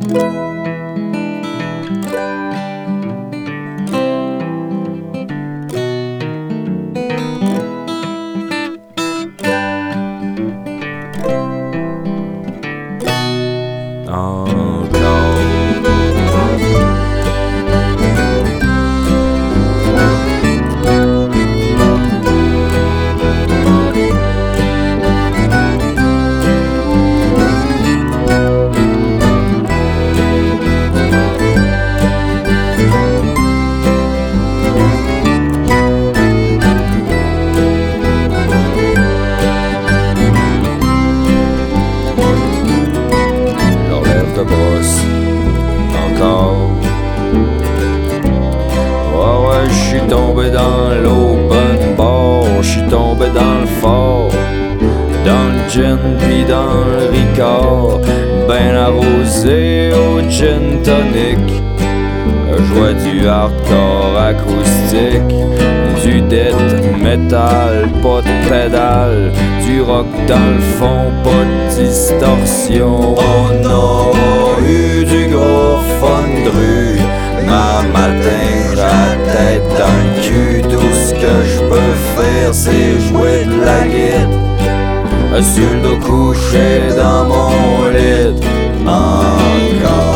Tombé dans l'open bar, j'suis tombé dans le fort, dans le gin pis dans le ricard, ben arrosé au gin tonic. Jouais du hardcore acoustique, du death metal, pas de pédale, du rock dans le fond, pas de distorsion. On a eu du gros fun de rue, ma matin j'ai la tête dans le cul. Tout ce que j'peux faire c'est jouer de la guitare sur le dos couché dans mon lit. Encore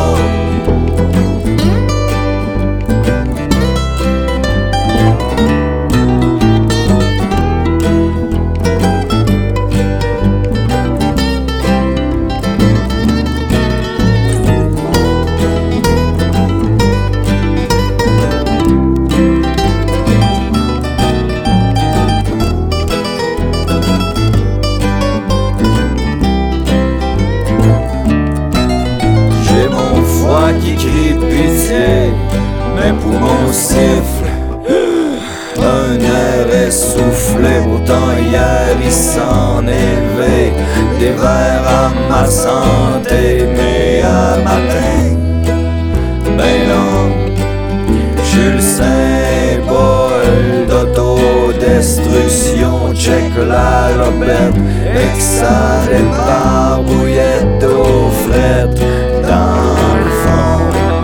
qui crie pitié, mes poumons sifflent, un air essoufflé. Pourtant hier il s'en est levé des verres à ma santé, mais à matin, ben non, j'suis le symbole d'autodestruction. Check la lopette et que ça débarbouillette aux frettes dans le fond.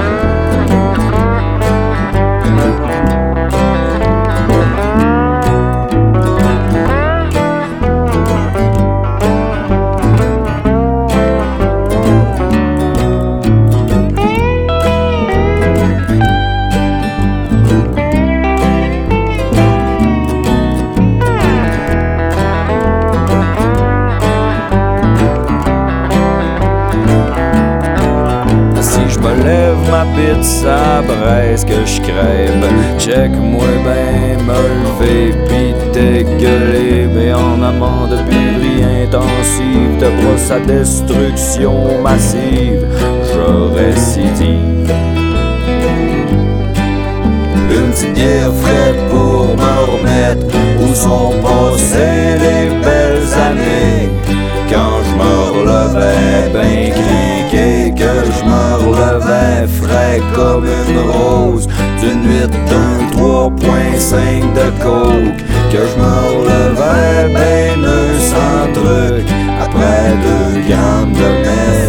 Ma bite ça braise que j'crève. Check-moi ben me lever pis dégueuler, mais en amont de buverie intensive, de brosse à destruction massive, je récidive. Une petite bière fraîche pour me remettre où sont passées les belles années, quand j'me relevais ben criqué, que j'me relevais frais comme une rose d'une nuit d'un 3.5 de coke, que j'me relevais ben sans truc après 2 grammes de meth.